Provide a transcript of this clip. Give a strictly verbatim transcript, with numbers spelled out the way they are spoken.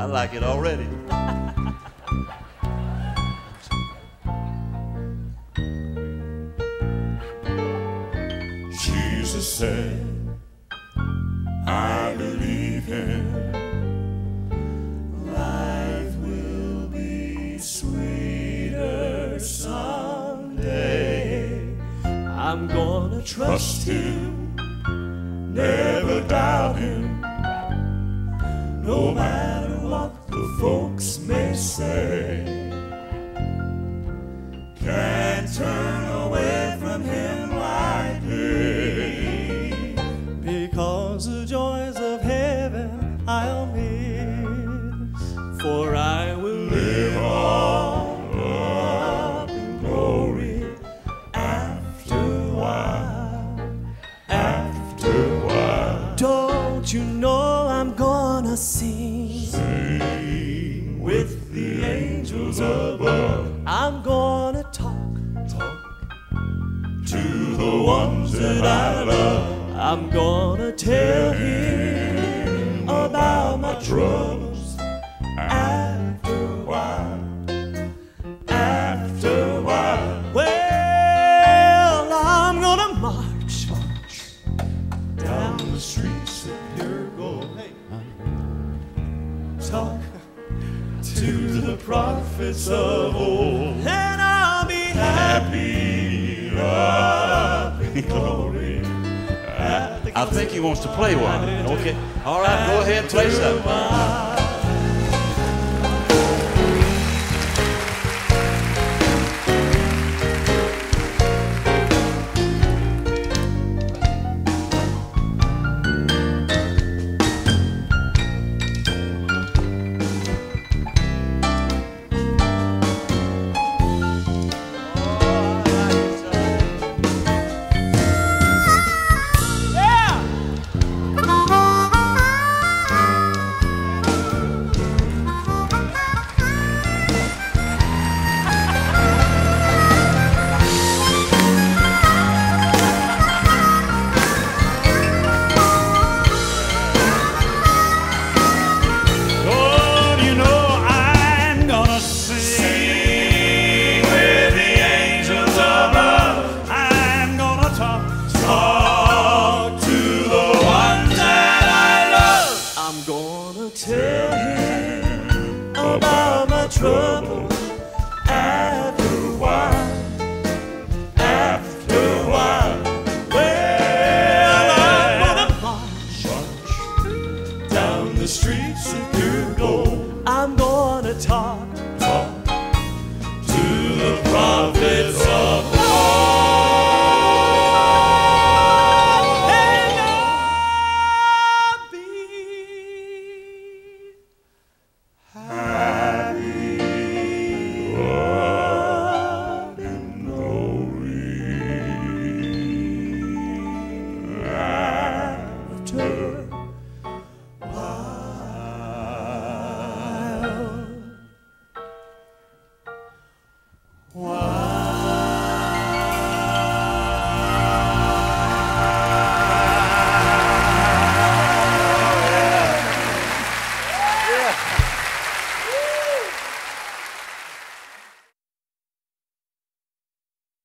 like it already. Jesus said, I believe him. Life will be sweeter someday. I'm gonna trust him, never doubt him, no matter what the folks may say. Can't turn away from him lightly, because the joys of heaven I'll miss, for I will live on up in glory after a while, after a while. Don't you know I'm gonna sing, sing with the angels above. I'm gonna talk, talk to the ones that I love. I'm gonna tell him about my troubles after a while, after a while. Well, I'm gonna march, march down the streets of pure gold. Hey. Talk to the prophets of old, and I'll be happy up in glory. I think he wants to play one. Okay. All right, go ahead and play something. Tell him about my trouble after a while, after a while. Well, I'm gonna march, march down the streets of pure gold. I'm gonna talk, talk to the prophets.